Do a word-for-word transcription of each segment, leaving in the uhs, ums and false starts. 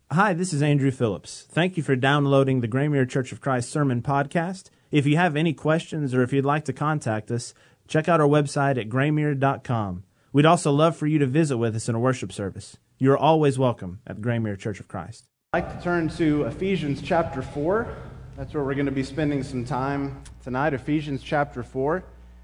Hi, this is Andrew Phillips. Thank you for downloading the Graymere Church of Christ Sermon Podcast. If you have any questions or if you'd like to contact us, check out our website at graymere dot com. We'd also love for you to visit with us in a worship service. You are always welcome at the Graymere Church of Christ. I'd like to turn to Ephesians chapter four. That's where we're going to be spending some time tonight, Ephesians chapter four.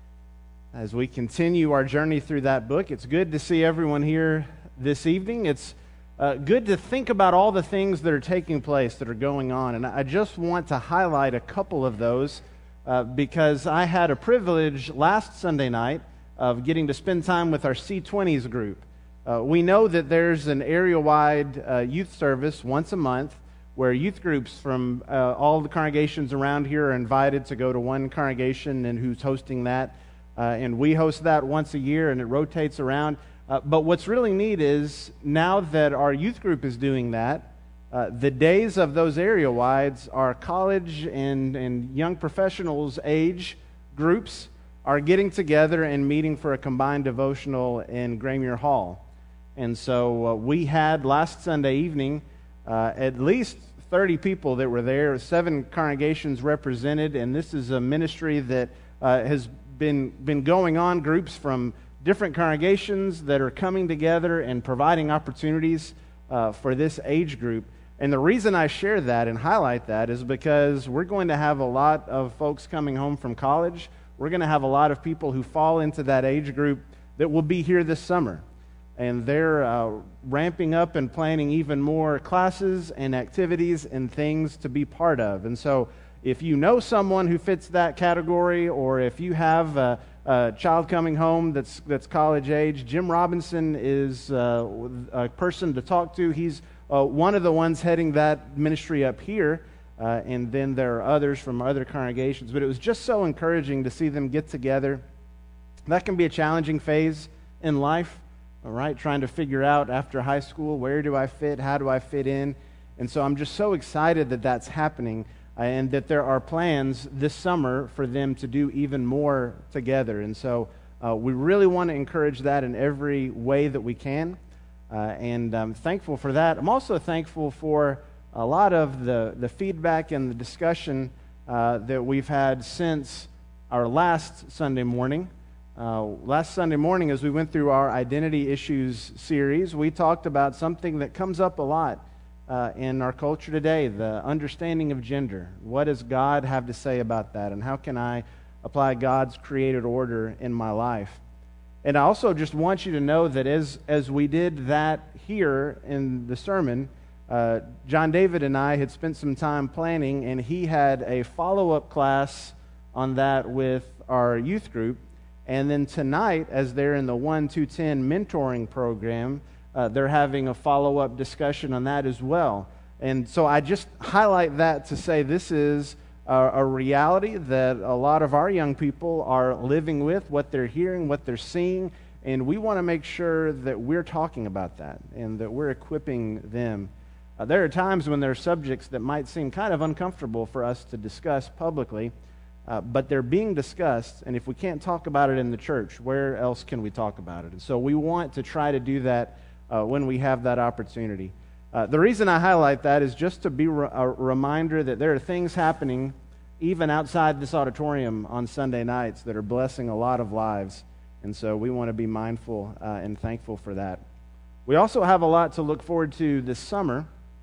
As we continue our journey through that book, it's good to see everyone here this evening. It's uh, good to think about all the things that are taking place, that are going on. And I just want to highlight a couple of those uh, because I had a privilege last Sunday night of getting to spend time with our C twenties group. Uh, we know that there's an area-wide uh, youth service once a month where youth groups from uh, all the congregations around here are invited to go to one congregation and who's hosting that. Uh, and we host that once a year, and it rotates around. Uh, but what's really neat is now that our youth group is doing that, uh, the days of those area-wides, our college and, and young professionals age groups are getting together and meeting for a combined devotional in Graymere Hall. And so uh, we had last Sunday evening uh, at least thirty people that were there, seven congregations represented, and this is a ministry that uh, has been been going on, groups from different congregations that are coming together and providing opportunities uh, for this age group. And the reason I share that and highlight that is because we're going to have a lot of folks coming home from college. We're going to have a lot of people who fall into that age group that will be here this summer. And they're uh, ramping up and planning even more classes and activities and things to be part of. And so if you know someone who fits that category, or if you have a, a child coming home that's that's college age, Jim Robinson is uh, a person to talk to. He's uh, one of the ones heading that ministry up here, uh, and then there are others from other congregations. But it was just so encouraging to see them get together. That can be a challenging phase in life, all right, trying to figure out after high school, where do I fit, how do I fit in? And so I'm just so excited that that's happening. And that there are plans this summer for them to do even more together. And so uh, we really want to encourage that in every way that we can. Uh, and I'm thankful for that. I'm also thankful for a lot of the, the feedback and the discussion uh, that we've had since our last Sunday morning. Uh, last Sunday morning, as we went through our Identity Issues series, we talked about something that comes up a lot Uh, in our culture today, the understanding of gender. What does God have to say about that, and how can I apply God's created order in my life? And I also just want you to know that as as we did that here in the sermon, uh, John David and I had spent some time planning, and he had a follow-up class on that with our youth group. And then tonight, as they're in the one two ten mentoring program, Uh, they're having a follow-up discussion on that as well. And so I just highlight that to say this is a, a reality that a lot of our young people are living with, what they're hearing, what they're seeing, and we want to make sure that we're talking about that and that we're equipping them. Uh, there are times when there are subjects that might seem kind of uncomfortable for us to discuss publicly, uh, but they're being discussed, and if we can't talk about it in the church, where else can we talk about it? And so we want to try to do that Uh, when we have that opportunity. Uh, the reason I highlight that is just to be re- a reminder that there are things happening even outside this auditorium on Sunday nights that are blessing a lot of lives, and so we want to be mindful uh, and thankful for that. We also have a lot to look forward to this summer.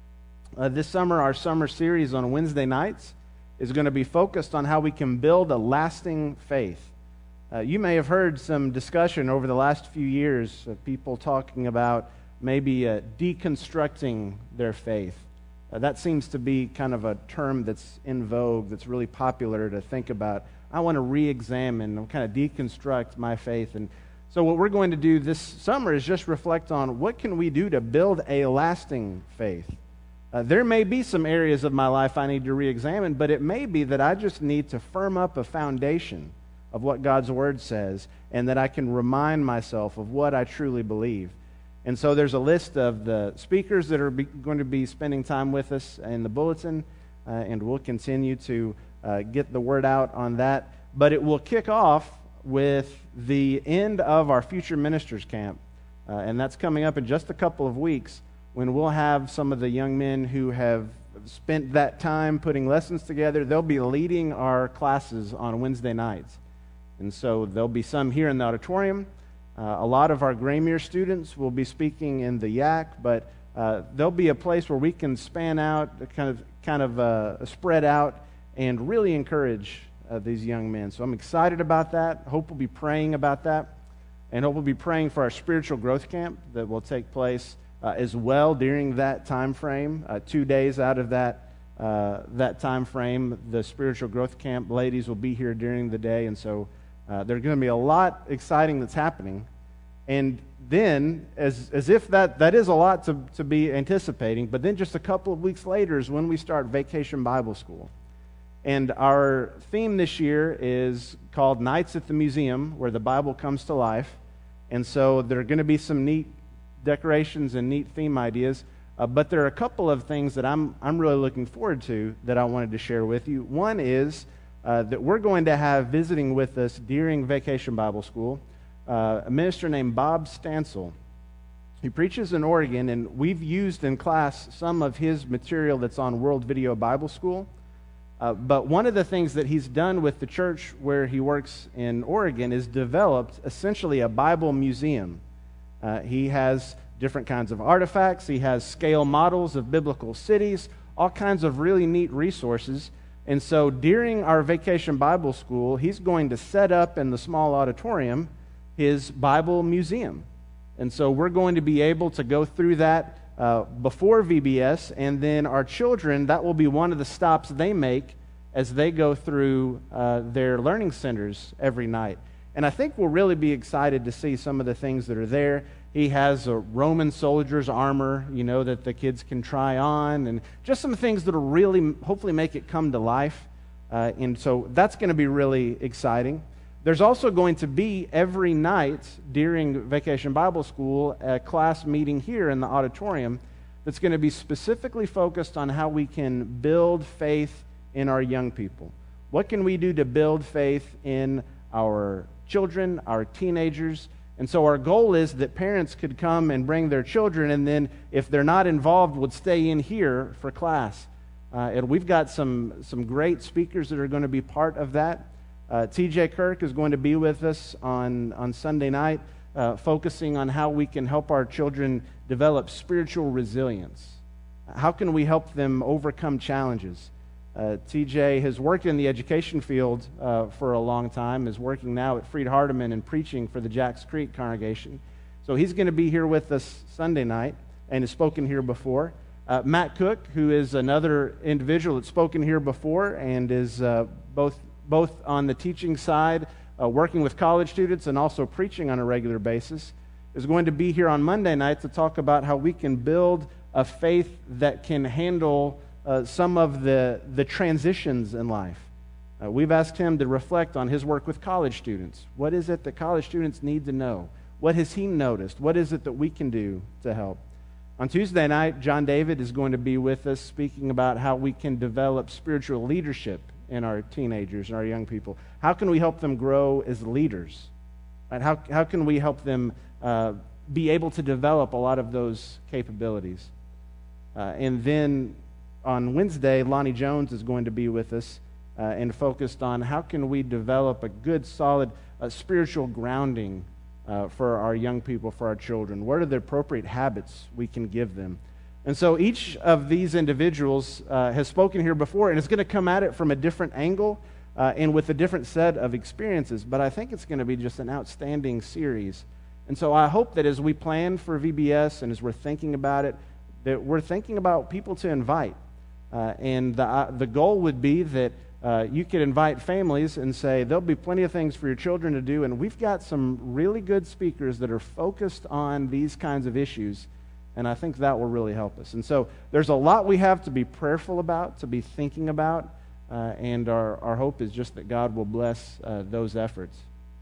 Uh, this summer, our summer series on Wednesday nights is going to be focused on how we can build a lasting faith. Uh, you may have heard some discussion over the last few years of people talking about maybe uh, deconstructing their faith. Uh, that seems to be kind of a term that's in vogue, that's really popular to think about. I want to re-examine, kind of deconstruct my faith. And so what we're going to do this summer is just reflect on what can we do to build a lasting faith. Uh, there may be some areas of my life I need to re-examine, but it may be that I just need to firm up a foundation of what God's Word says, and that I can remind myself of what I truly believe. And so there's a list of the speakers that are be, going to be spending time with us in the bulletin, uh, and we'll continue to uh, get the word out on that. But it will kick off with the end of our Future Ministers Camp, uh, and that's coming up in just a couple of weeks. when we'll have some of the young men who have spent that time putting lessons together. They'll be leading our classes on Wednesday nights. And so there'll be some here in the auditorium. Uh, a lot of our Graymere students will be speaking in the Yak, but uh, there'll be a place where we can span out, kind of, kind of uh, spread out, and really encourage uh, these young men. So I'm excited about that. Hope we'll be praying about that, and hope we'll be praying for our spiritual growth camp that will take place uh, as well during that time frame. Uh, two days out of that uh, that time frame, the spiritual growth camp ladies will be here during the day, and so uh, there's going to be a lot exciting that's happening. And then, as as if that, that is a lot to, to be anticipating, but then just a couple of weeks later is when we start Vacation Bible School. And our theme this year is called Nights at the Museum, where the Bible comes to life. And so there are going to be some neat decorations and neat theme ideas, uh, but there are a couple of things that I'm I'm really looking forward to that I wanted to share with you. One is uh, that we're going to have visiting with us during Vacation Bible School uh, a minister named Bob Stansel. He preaches in Oregon, and we've used in class some of his material that's on World Video Bible School. Uh, but one of the things that he's done with the church where he works in Oregon is developed essentially a Bible museum. Uh, he has different kinds of artifacts. He has scale models of biblical cities, all kinds of really neat resources. And so during our Vacation Bible School, he's going to set up in the small auditorium his Bible museum. And so we're going to be able to go through that uh, before V B S, and then our children, that will be one of the stops they make as they go through uh, their learning centers every night. And I think we'll really be excited to see some of the things that are there. He has a Roman soldier's armor, you know, that the kids can try on, and just some things that will really, hopefully, make it come to life. Uh, and so that's going to be really exciting. There's also going to be every night during Vacation Bible School a class meeting here in the auditorium that's going to be specifically focused on how we can build faith in our young people. What can we do to build faith in our children, our teenagers? And so our goal is that parents could come and bring their children, and then if they're not involved, would stay in here for class. Uh, and we've got some, some great speakers that are going to be part of that. Uh, T J Kirk is going to be with us on, on Sunday night, uh, focusing on how we can help our children develop spiritual resilience. How can we help them overcome challenges? Uh, T J has worked in the education field uh, for a long time, is working now at Freed Hardeman and preaching for the Jacks Creek congregation. So he's going to be here with us Sunday night and has spoken here before. Uh, Matt Cook, who is another individual that's spoken here before and is uh, both both on the teaching side, uh, working with college students and also preaching on a regular basis, is going to be here on Monday night to talk about how we can build a faith that can handle uh, some of the, the transitions in life. Uh, we've asked him to reflect on his work with college students. What is it that college students need to know? What has he noticed? What is it that we can do to help? On Tuesday night, John David is going to be with us speaking about how we can develop spiritual leadership in our teenagers and our young people. How can we help them grow as leaders? Right? How, how can we help them uh, be able to develop a lot of those capabilities? Uh, and then on Wednesday, Lonnie Jones is going to be with us uh, and focused on how can we develop a good, solid uh, spiritual grounding uh, for our young people, for our children. What are the appropriate habits we can give them? And so each of these individuals uh, has spoken here before, and it's going to come at it from a different angle uh, and with a different set of experiences. But I think it's going to be just an outstanding series. And so I hope that as we plan for V B S and as we're thinking about it, that we're thinking about people to invite. Uh, and the, uh, the goal would be that uh, you could invite families and say, there'll be plenty of things for your children to do, and we've got some really good speakers that are focused on these kinds of issues. And I think that will really help us. And so there's a lot we have to be prayerful about, to be thinking about, uh, and our, our hope is just that God will bless uh, those efforts.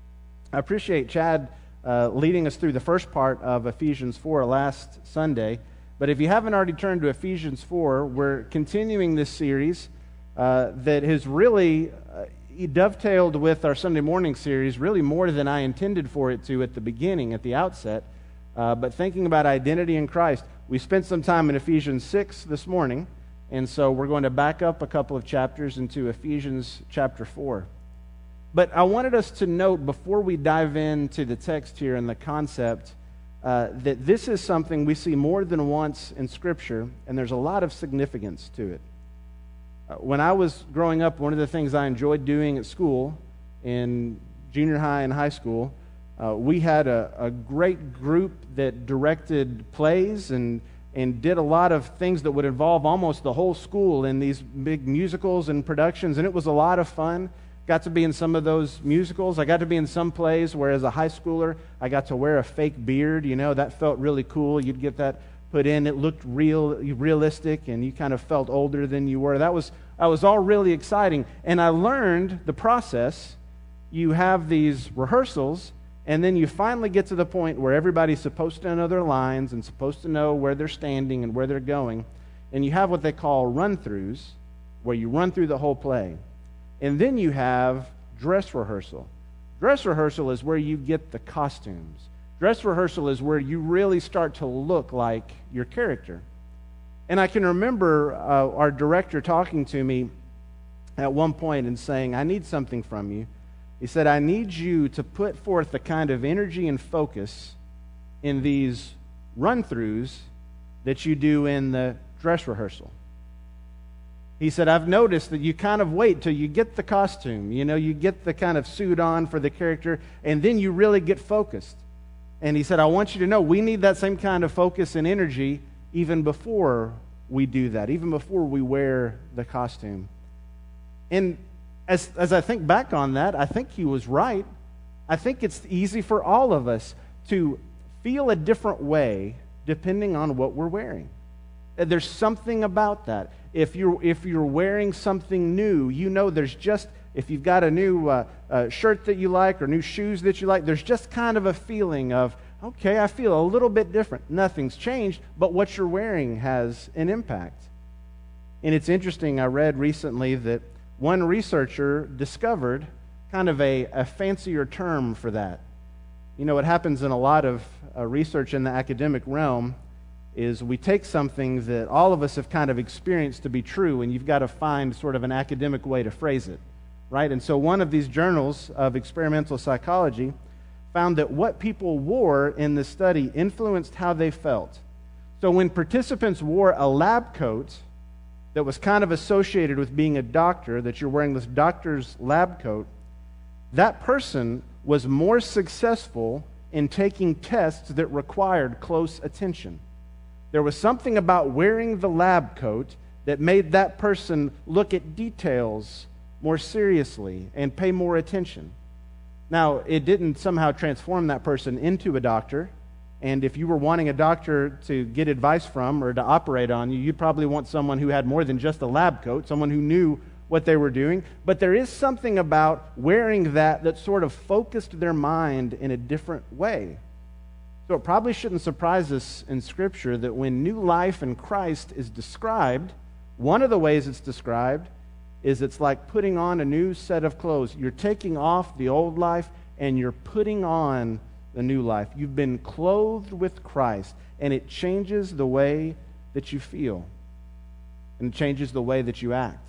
I appreciate Chad uh, leading us through the first part of Ephesians four last Sunday. But if you haven't already turned to Ephesians four, we're continuing this series uh, that has really uh, dovetailed with our Sunday morning series, really more than I intended for it to at the beginning, at the outset. Uh, but thinking about identity in Christ, We spent some time in Ephesians six this morning, and so we're going to back up a couple of chapters into Ephesians chapter four. But I wanted us to note before we dive into the text here and the concept uh, that this is something we see more than once in Scripture, and there's a lot of significance to it. Uh, when I was growing up, one of the things I enjoyed doing at school, in junior high and high school, uh, we had a, a great group that directed plays and and did a lot of things that would involve almost the whole school in these big musicals and productions, and it was a lot of fun. Got to be in some of those musicals. I got to be in some plays where as a high schooler, I got to wear a fake beard. You know, that felt really cool. You'd get that put in. It looked real, realistic, and you kind of felt older than you were. That was, that was all really exciting. And I learned the process. You have these rehearsals, and then you finally get to the point where everybody's supposed to know their lines and supposed to know where they're standing and where they're going. And you have what they call run-throughs, where you run through the whole play. And then you have dress rehearsal. Dress rehearsal is where you get the costumes. Dress rehearsal is where you really start to look like your character. And I can remember uh, our director talking to me at one point and saying, I need something from you. He said, I need you to put forth the kind of energy and focus in these run-throughs that you do in the dress rehearsal. He said, I've noticed that you kind of wait till you get the costume. You know, you get the kind of suit on for the character, and then you really get focused. And he said, I want you to know we need that same kind of focus and energy even before we do that, even before we wear the costume. And as, as I think back on that, I think he was right. I think it's easy for all of us to feel a different way depending on what we're wearing. There's something about that. If you're if you're wearing something new, you know there's just, if you've got a new uh, uh, shirt that you like or new shoes that you like, there's just kind of a feeling of, okay, I feel a little bit different. Nothing's changed, but what you're wearing has an impact. And it's interesting, I read recently that one researcher discovered kind of a, a fancier term for that. You know, what happens in a lot of uh, research in the academic realm is we take something that all of us have kind of experienced to be true, and you've got to find sort of an academic way to phrase it, right? And so one of these journals of experimental psychology found that what people wore in the study influenced how they felt. So when participants wore a lab coat that was kind of associated with being a doctor, that you're wearing this doctor's lab coat, that person was more successful in taking tests that required close attention. There was something about wearing the lab coat that made that person look at details more seriously and pay more attention. Now, it didn't somehow transform that person into a doctor, and if you were wanting a doctor to get advice from or to operate on you, you'd probably want someone who had more than just a lab coat, someone who knew what they were doing. But there is something about wearing that that sort of focused their mind in a different way. So it probably shouldn't surprise us in Scripture that when new life in Christ is described, one of the ways it's described is it's like putting on a new set of clothes. You're taking off the old life and you're putting on the new life. You've been clothed with Christ, and it changes the way that you feel, and it changes the way that you act.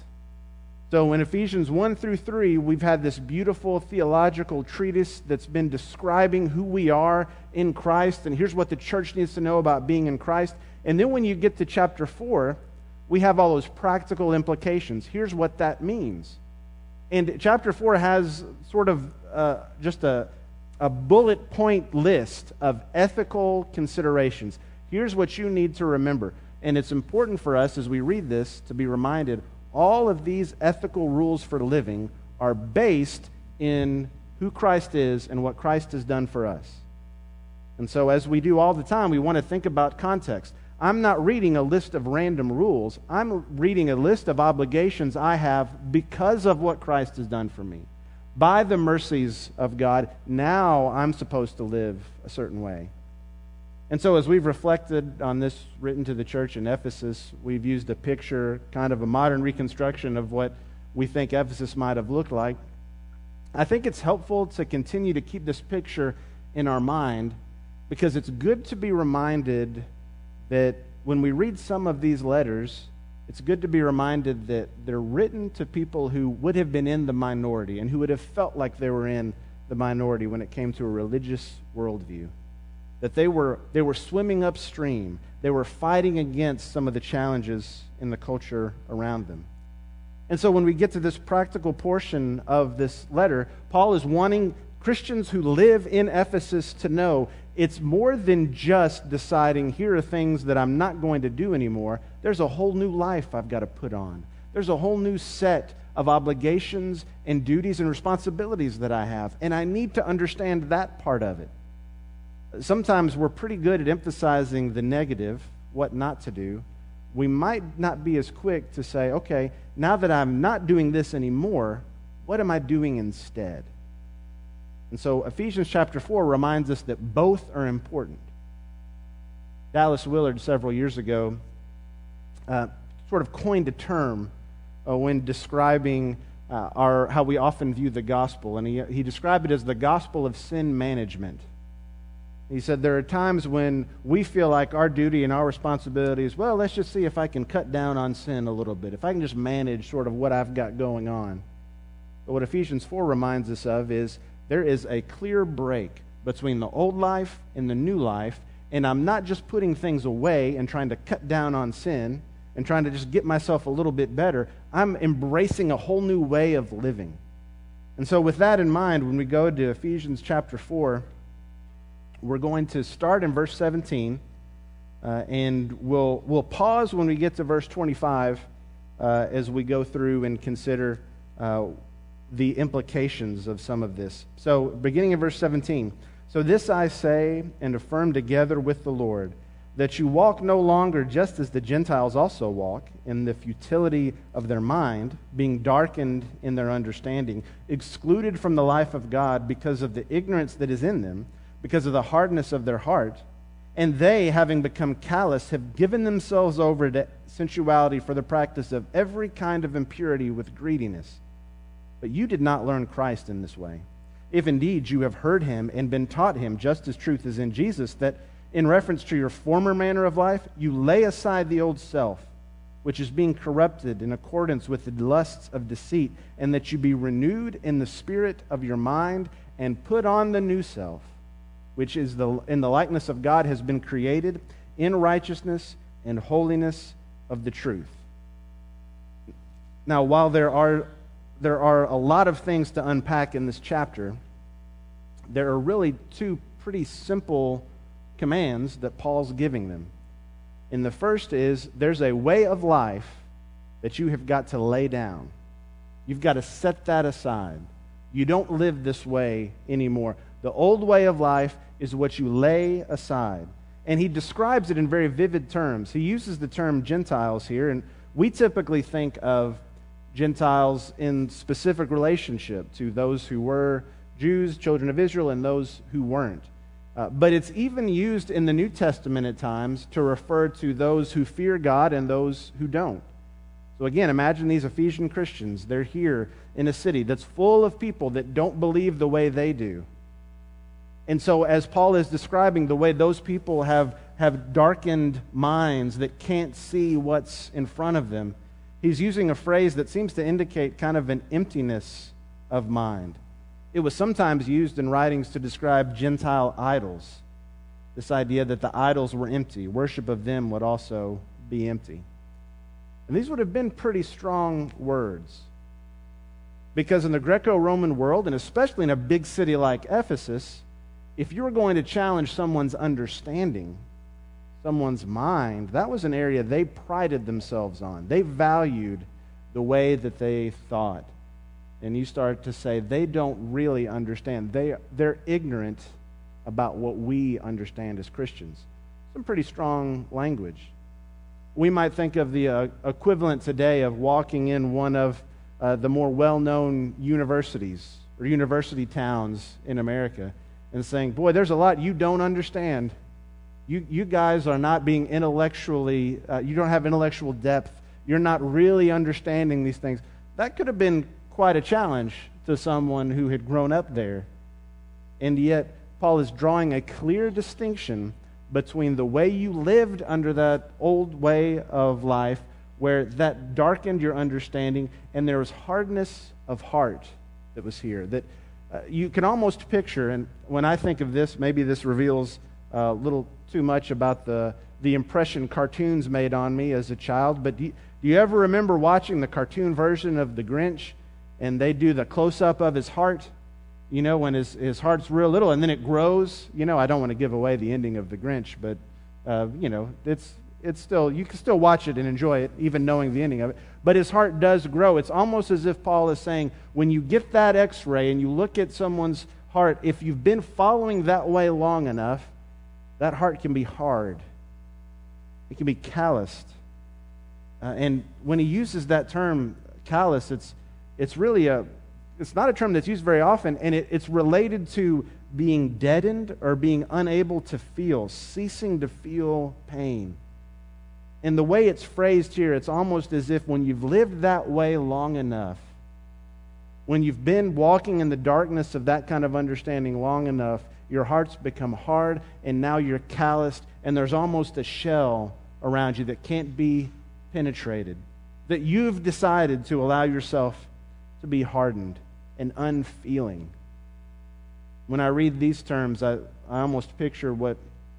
So in Ephesians one through three, we've had this beautiful theological treatise that's been describing who we are in Christ, and here's what the church needs to know about being in Christ. And then when you get to chapter four, we have all those practical implications. Here's what that means. And chapter four has sort of uh, just a, a bullet point list of ethical considerations. Here's what you need to remember. And it's important for us as we read this to be reminded all of these ethical rules for living are based in who Christ is and what Christ has done for us. And so as we do all the time, we want to think about context. I'm not reading a list of random rules. I'm reading a list of obligations I have because of what Christ has done for me. By the mercies of God, now I'm supposed to live a certain way. And so as we've reflected on this written to the church in Ephesus, we've used a picture, kind of a modern reconstruction of what we think Ephesus might have looked like. I think it's helpful to continue to keep this picture in our mind because it's good to be reminded that when we read some of these letters, it's good to be reminded that they're written to people who would have been in the minority and who would have felt like they were in the minority when it came to a religious worldview. That they were, they were swimming upstream. They were fighting against some of the challenges in the culture around them. And so when we get to this practical portion of this letter, Paul is wanting Christians who live in Ephesus to know it's more than just deciding, here are things that I'm not going to do anymore. There's a whole new life I've got to put on. There's a whole new set of obligations and duties and responsibilities that I have, and I need to understand that part of it. Sometimes we're pretty good at emphasizing the negative, what not to do. We might not be as quick to say, okay, now that I'm not doing this anymore, what am I doing instead? And so Ephesians chapter four reminds us that both are important. Dallas Willard, several years ago, uh, sort of coined a term uh, when describing uh, our how we often view the gospel, and he, he described it as the gospel of sin management. He said there are times when we feel like our duty and our responsibility is, well, let's just see if I can cut down on sin a little bit, if I can just manage sort of what I've got going on. But what Ephesians four reminds us of is there is a clear break between the old life and the new life, and I'm not just putting things away and trying to cut down on sin and trying to just get myself a little bit better. I'm embracing a whole new way of living. And so with that in mind, when we go to Ephesians chapter four, we're going to start in verse seventeen, uh, and we'll, we'll pause when we get to verse twenty-five uh, as we go through and consider uh, the implications of some of this. So, beginning in verse seventeen, so this I say and affirm together with the Lord, that you walk no longer just as the Gentiles also walk, in the futility of their mind, being darkened in their understanding, excluded from the life of God because of the ignorance that is in them, because of the hardness of their heart. And they, having become callous, have given themselves over to sensuality for the practice of every kind of impurity with greediness. But you did not learn Christ in this way. If indeed you have heard him and been taught him, just as truth is in Jesus, that in reference to your former manner of life, you lay aside the old self, which is being corrupted in accordance with the lusts of deceit, and that you be renewed in the spirit of your mind, and put on the new self, which is the in the likeness of God has been created in righteousness and holiness of the truth. Now, while there are there are a lot of things to unpack in this chapter, there are really two pretty simple commands that Paul's giving them. And the first is, there's a way of life that you have got to lay down. You've got to set that aside. You don't live this way anymore. The old way of life is what you lay aside. And he describes it in very vivid terms. He uses the term Gentiles here, and we typically think of Gentiles in specific relationship to those who were Jews, children of Israel, and those who weren't. Uh, but it's even used in the New Testament at times to refer to those who fear God and those who don't. So again, imagine these Ephesian Christians. They're here in a city that's full of people that don't believe the way they do. And so as Paul is describing the way those people have, have darkened minds that can't see what's in front of them, he's using a phrase that seems to indicate kind of an emptiness of mind. It was sometimes used in writings to describe Gentile idols. This idea that the idols were empty. Worship of them would also be empty. And these would have been pretty strong words. Because in the Greco-Roman world, and especially in a big city like Ephesus, if you were going to challenge someone's understanding, someone's mind, that was an area they prided themselves on. They valued the way that they thought. And you start to say, they don't really understand. They, they're ignorant about what we understand as Christians. Some pretty strong language. We might think of the uh, equivalent today of walking in one of uh, the more well-known universities or university towns in America and saying, boy, there's a lot you don't understand. You, you guys are not being intellectually, uh, you don't have intellectual depth. You're not really understanding these things. That could have been quite a challenge to someone who had grown up there. And yet, Paul is drawing a clear distinction between the way you lived under that old way of life, where that darkened your understanding, and there was hardness of heart that was here. That uh, you can almost picture, and when I think of this, maybe this reveals a little too much about the, the impression cartoons made on me as a child, but do you, do you ever remember watching the cartoon version of The Grinch, and they do the close-up of his heart? You know, when his, his heart's real little, and then it grows. You know, I don't want to give away the ending of The Grinch, but, uh, you know, it's it's still, you can still watch it and enjoy it, even knowing the ending of it. But his heart does grow. It's almost as if Paul is saying, when you get that x-ray and you look at someone's heart, if you've been following that way long enough, that heart can be hard. It can be calloused. Uh, and when he uses that term, callous, it's it's really a, it's not a term that's used very often, and it, it's related to being deadened or being unable to feel, ceasing to feel pain. And the way it's phrased here, it's almost as if when you've lived that way long enough, when you've been walking in the darkness of that kind of understanding long enough, your heart's become hard, and now you're calloused, and there's almost a shell around you that can't be penetrated. That you've decided to allow yourself to be hardened and unfeeling. When I read these terms, I, I almost picture what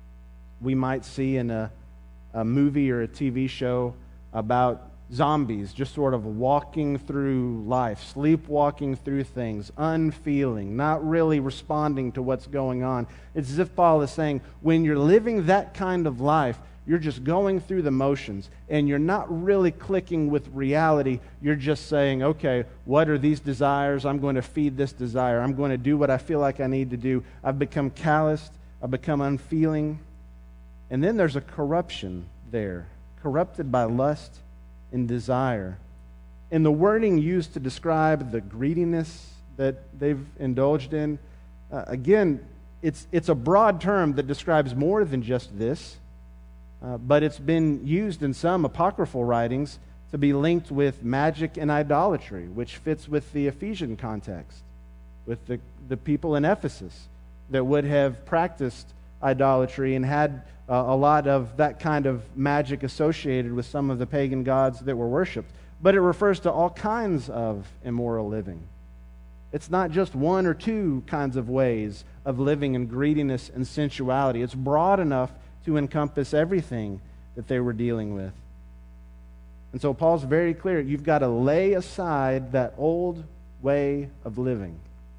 we might see in a, a movie or a T V show about zombies just sort of walking through life, sleepwalking through things, unfeeling, not really responding to what's going on. It's as if Paul is saying, when you're living that kind of life, you're just going through the motions, and you're not really clicking with reality. You're just saying, okay, what are these desires? I'm going to feed this desire. I'm going to do what I feel like I need to do. I've become calloused. I've become unfeeling. And then there's a corruption there, corrupted by lust and desire. And the wording used to describe the greediness that they've indulged in, uh, again, it's, it's a broad term that describes more than just this. Uh, but it's been used in some apocryphal writings to be linked with magic and idolatry, which fits with the Ephesian context, with the, the people in Ephesus that would have practiced idolatry and had uh, a lot of that kind of magic associated with some of the pagan gods that were worshipped. But it refers to all kinds of immoral living. It's not just one or two kinds of ways of living in greediness and sensuality. It's broad enough to encompass everything that they were dealing with. And so Paul's very clear. You've got to lay aside that old way of living.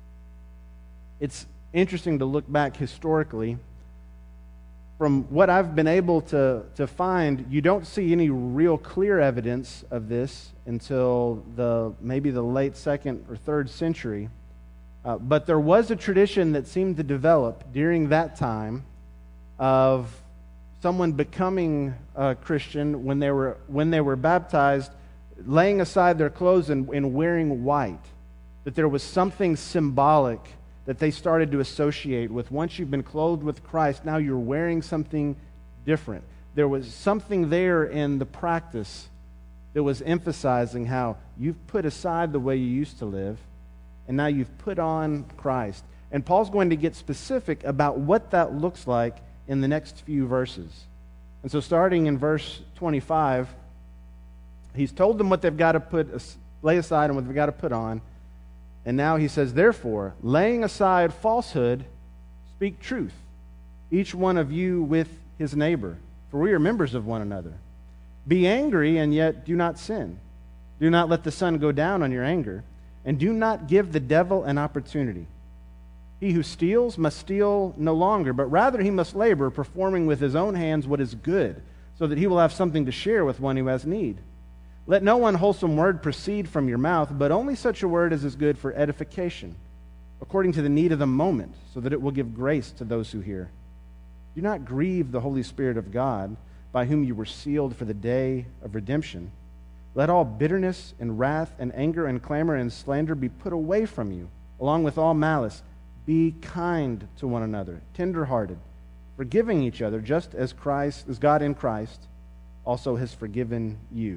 It's interesting to look back historically. From what I've been able to, to find, you don't see any real clear evidence of this until the maybe the late second or third century. Uh, but there was a tradition that seemed to develop during that time of someone becoming a Christian when they were when they were baptized, laying aside their clothes and, and wearing white. That there was something symbolic that they started to associate with. Once you've been clothed with Christ, now you're wearing something different. There was something there in the practice that was emphasizing how you've put aside the way you used to live, and now you've put on Christ. And Paul's going to get specific about what that looks like in the next few verses. And so starting in verse twenty-five, he's told them what they've got to put, lay aside and what they've got to put on. And now he says, therefore, laying aside falsehood, speak truth, each one of you with his neighbor, for we are members of one another. Be angry, and yet do not sin. Do not let the sun go down on your anger, and do not give the devil an opportunity. He who steals must steal no longer, but rather he must labor, performing with his own hands what is good, so that he will have something to share with one who has need. Let no unwholesome word proceed from your mouth, but only such a word as is good for edification, according to the need of the moment, so that it will give grace to those who hear. Do not grieve the Holy Spirit of God, by whom you were sealed for the day of redemption. Let all bitterness and wrath and anger and clamor and slander be put away from you, along with all malice. Be kind to one another, tender-hearted, forgiving each other, just as Christ, as God in Christ also has forgiven you.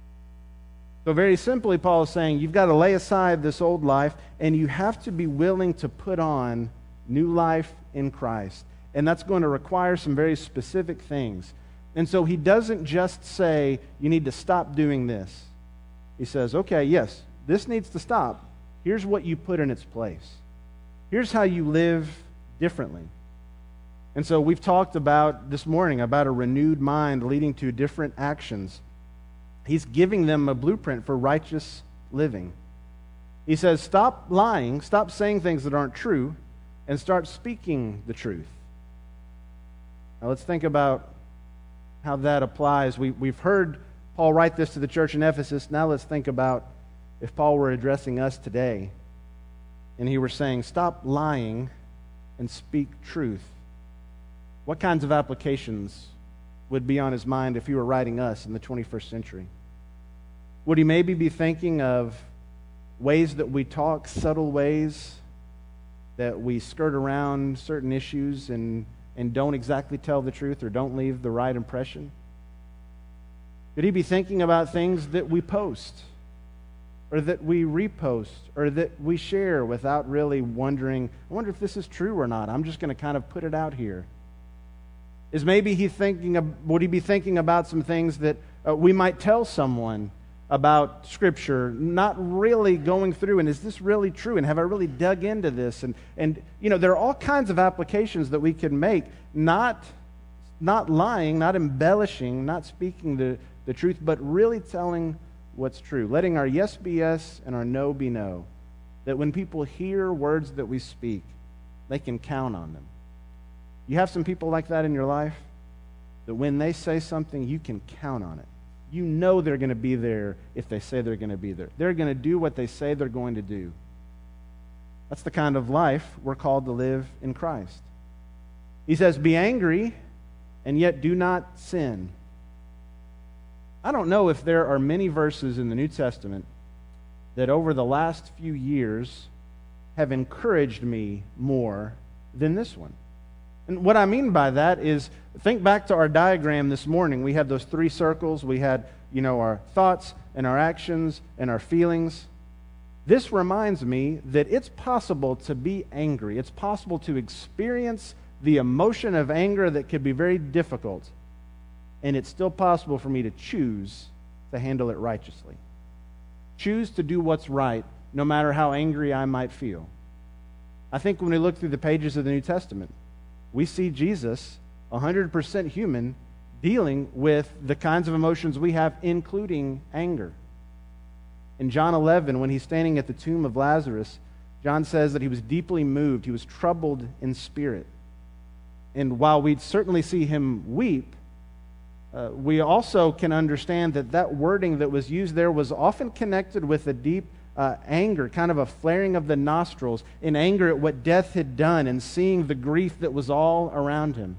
So very simply, Paul is saying you've got to lay aside this old life, and you have to be willing to put on new life in Christ. and that's going to require some very specific things. And so he doesn't just say, you need to stop doing this. He says, okay, yes, this needs to stop. Here's what you put in its place. Here's how you live differently. And so we've talked about this morning about a renewed mind leading to different actions. He's giving them a blueprint for righteous living. He says, stop lying, stop saying things that aren't true, and start speaking the truth. Now let's think about how that applies. We, we've heard Paul write this to the church in Ephesus. Now let's think about if Paul were addressing us today, and he were saying, stop lying and speak truth. What kinds of applications would be on his mind if he were writing us in the twenty-first century? Would he maybe be thinking of ways that we talk, subtle ways that we skirt around certain issues and, and don't exactly tell the truth or don't leave the right impression? Could he be thinking about things that we post or that we repost or that we share without really wondering, I wonder if this is true or not. I'm just going to kind of put it out here. Is maybe he thinking of, would he be thinking about some things that uh, we might tell someone about Scripture, not really going through, and is this really true, and have I really dug into this? And, and you know, there are all kinds of applications that we can make, not, not lying, not embellishing, not speaking the, the truth, but really telling what's true, letting our yes be yes and our no be no, that when people hear words that we speak, they can count on them. You have some people like that in your life, that when they say something, you can count on it. You know they're going to be there if they say they're going to be there. They're going to do what they say they're going to do. That's the kind of life we're called to live in Christ. He says, be angry, and yet do not sin. I don't know if there are many verses in the New Testament that over the last few years have encouraged me more than this one. And what I mean by that is, think back to our diagram this morning. We had those three circles. We had, you know, our thoughts and our actions and our feelings. This reminds me that it's possible to be angry. It's possible to experience the emotion of anger that could be very difficult. And it's still possible for me to choose to handle it righteously. Choose to do what's right, no matter how angry I might feel. I think when we look through the pages of the New Testament, we see Jesus, one hundred percent human, dealing with the kinds of emotions we have, including anger. In John eleven, when he's standing at the tomb of Lazarus, John says that he was deeply moved. He was troubled in spirit. And while we'd certainly see him weep, uh, we also can understand that that wording that was used there was often connected with a deep Uh, anger, kind of a flaring of the nostrils, in anger at what death had done and seeing the grief that was all around him.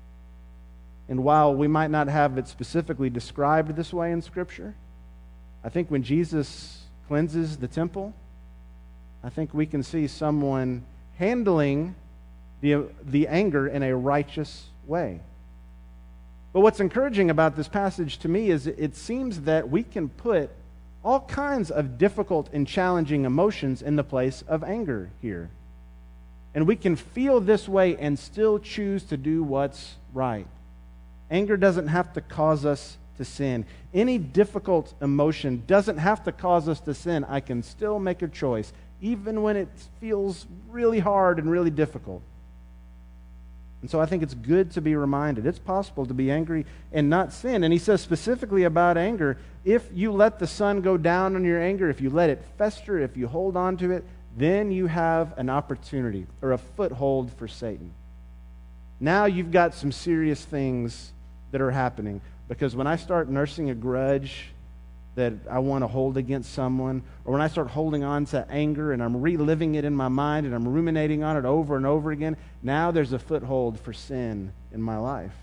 And while we might not have it specifically described this way in Scripture, I think when Jesus cleanses the temple, I think we can see someone handling the, the anger in a righteous way. But what's encouraging about this passage to me is it seems that we can put all kinds of difficult and challenging emotions in the place of anger here. And we can feel this way and still choose to do what's right. Anger doesn't have to cause us to sin. Any difficult emotion doesn't have to cause us to sin. I can still make a choice, even when it feels really hard and really difficult. And so I think it's good to be reminded. It's possible to be angry and not sin. And he says specifically about anger, if you let the sun go down on your anger, if you let it fester, if you hold on to it, then you have an opportunity or a foothold for Satan. Now you've got some serious things that are happening. Because when I start nursing a grudge that I want to hold against someone, or when I start holding on to anger and I'm reliving it in my mind and I'm ruminating on it over and over again, now there's a foothold for sin in my life.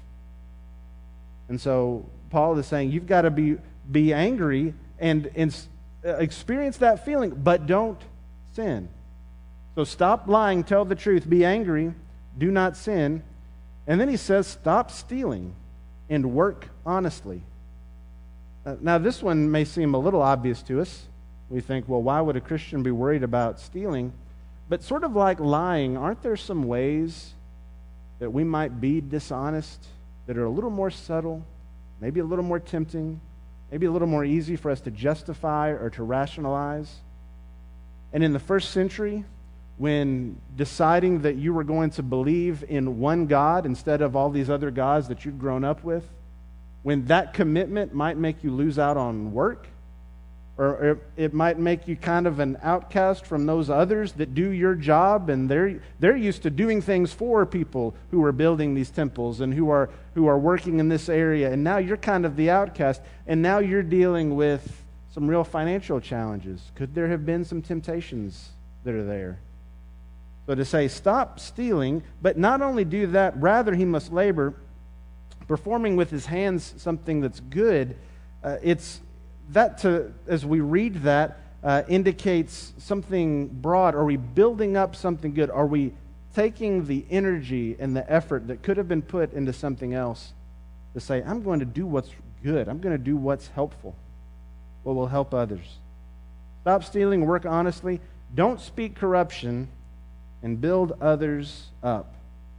And so Paul is saying you've got to be, be angry and, and experience that feeling, but don't sin. So stop lying, tell the truth, be angry, do not sin. And then he says stop stealing and work honestly. Now, this one may seem a little obvious to us. We think, well, why would a Christian be worried about stealing? But sort of like lying, aren't there some ways that we might be dishonest, that are a little more subtle, maybe a little more tempting, maybe a little more easy for us to justify or to rationalize. And in the first century, when deciding that you were going to believe in one God instead of all these other gods that you'd grown up with, when that commitment might make you lose out on work, or it might make you kind of an outcast from those others that do your job, and they're they're used to doing things for people who are building these temples and who are who are working in this area, and now you're kind of the outcast, and now you're dealing with some real financial challenges. Could there have been some temptations that are there? So to say, stop stealing, but not only do that, rather he must labor, performing with his hands something that's good. Uh, it's that, to, as we read that, uh, indicates something broad. Are we building up something good? Are we taking the energy and the effort that could have been put into something else to say, I'm going to do what's good. I'm going to do what's helpful, what will help others. Stop stealing, work honestly. Don't speak corruption, and build others up.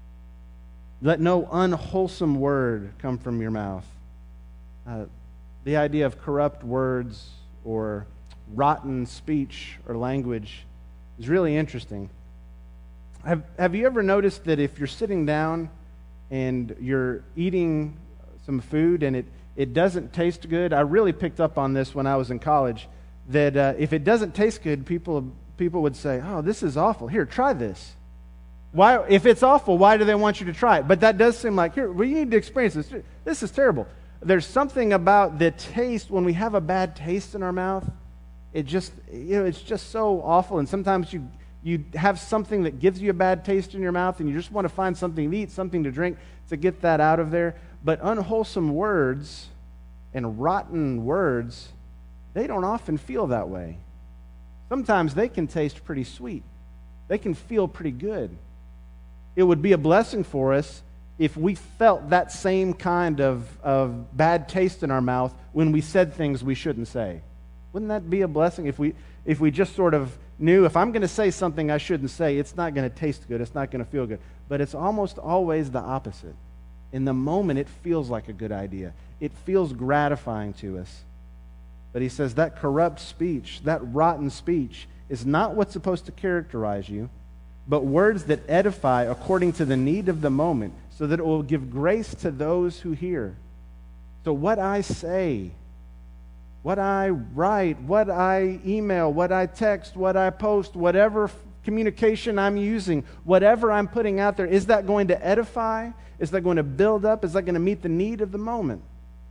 Let no unwholesome word come from your mouth. Uh, the idea of corrupt words or rotten speech or language is really interesting. Have, have you ever noticed that if you're sitting down and you're eating some food and it, it doesn't taste good? I really picked up on this when I was in college, that uh, if it doesn't taste good, people people would say, oh, this is awful. Here, try this. Why? If it's awful, why do they want you to try it? But that does seem like, here, well, you need to experience this. This is terrible. There's something about the taste, when we have a bad taste in our mouth, it just, you know, it's just so awful. And sometimes you you have something that gives you a bad taste in your mouth, and you just want to find something to eat, something to drink to get that out of there. But unwholesome words and rotten words, they don't often feel that way. Sometimes they can taste pretty sweet. They can feel pretty good. It would be a blessing for us if we felt that same kind of, of bad taste in our mouth when we said things we shouldn't say. Wouldn't that be a blessing if we if we just sort of knew, if I'm going to say something I shouldn't say, it's not going to taste good, it's not going to feel good. But it's almost always the opposite. In the moment, it feels like a good idea. It feels gratifying to us. But he says that corrupt speech, that rotten speech, is not what's supposed to characterize you, but words that edify according to the need of the moment, so that it will give grace to those who hear. So what I say, what I write, what I email, what I text, what I post, whatever communication I'm using, whatever I'm putting out there, is that going to edify? Is that going to build up? Is that going to meet the need of the moment?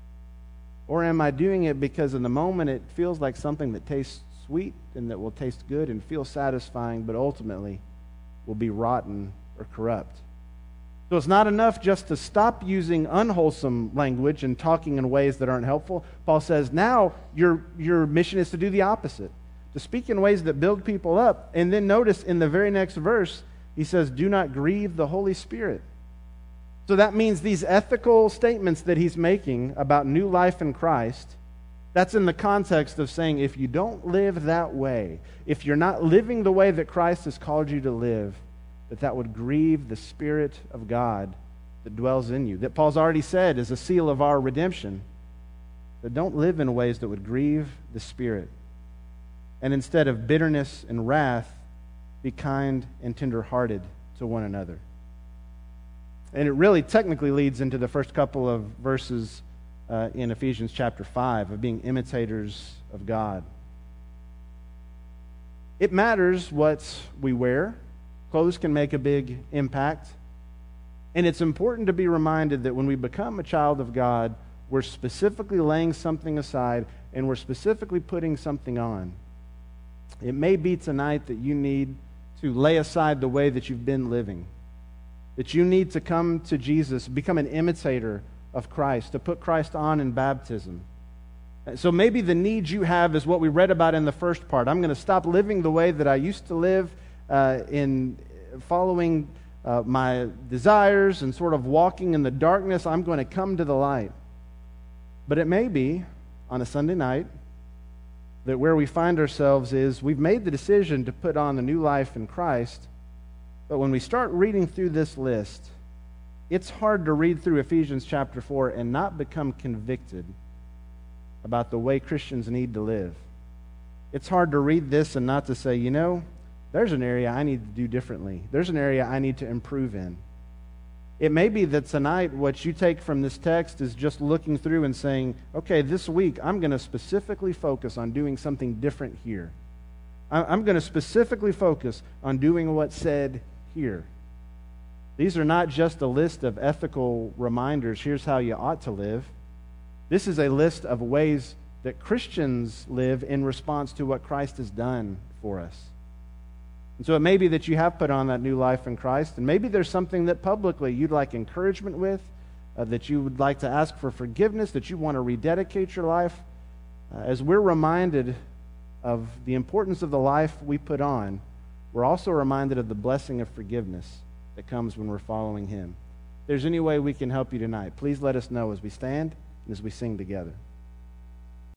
Or am I doing it because in the moment it feels like something that tastes sweet and that will taste good and feel satisfying, but ultimately will be rotten or corrupt? So it's not enough just to stop using unwholesome language and talking in ways that aren't helpful. Paul says now your, your mission is to do the opposite, to speak in ways that build people up. And then notice in the very next verse, he says, do not grieve the Holy Spirit. So that means these ethical statements that he's making about new life in Christ, that's in the context of saying if you don't live that way, if you're not living the way that Christ has called you to live, that that would grieve the Spirit of God that dwells in you. That Paul's already said is a seal of our redemption. That don't live in ways that would grieve the Spirit. And instead of bitterness and wrath, be kind and tender-hearted to one another. And it really technically leads into the first couple of verses uh, in Ephesians chapter five of being imitators of God. It matters what we wear. Clothes can make a big impact. And it's important to be reminded that when we become a child of God, we're specifically laying something aside and we're specifically putting something on. It may be tonight that you need to lay aside the way that you've been living. That you need to come to Jesus, become an imitator of Christ, to put Christ on in baptism. So maybe the need you have is what we read about in the first part. I'm going to stop living the way that I used to live uh, in following uh, my desires and sort of walking in the darkness. I'm going to come to the light. But it may be on a Sunday night that where we find ourselves is we've made the decision to put on the new life in Christ. But when we start reading through this list, it's hard to read through Ephesians chapter four and not become convicted about the way Christians need to live. It's hard to read this and not to say, you know, there's an area I need to do differently. There's an area I need to improve in. It may be that tonight what you take from this text is just looking through and saying, okay, this week I'm going to specifically focus on doing something different here. I'm going to specifically focus on doing what's said here. These are not just a list of ethical reminders, here's how you ought to live. This is a list of ways that Christians live in response to what Christ has done for us. And so it may be that you have put on that new life in Christ, and maybe there's something that publicly you'd like encouragement with, uh, that you would like to ask for forgiveness, that you want to rededicate your life. Uh, as we're reminded of the importance of the life we put on, we're also reminded of the blessing of forgiveness that comes when we're following Him. If there's any way we can help you tonight, please let us know as we stand and as we sing together.